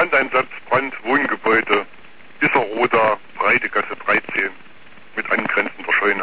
Brandeinsatz, Brand, Wohngebäude, Isserroda, Breitegasse 13 mit angrenzender Scheune.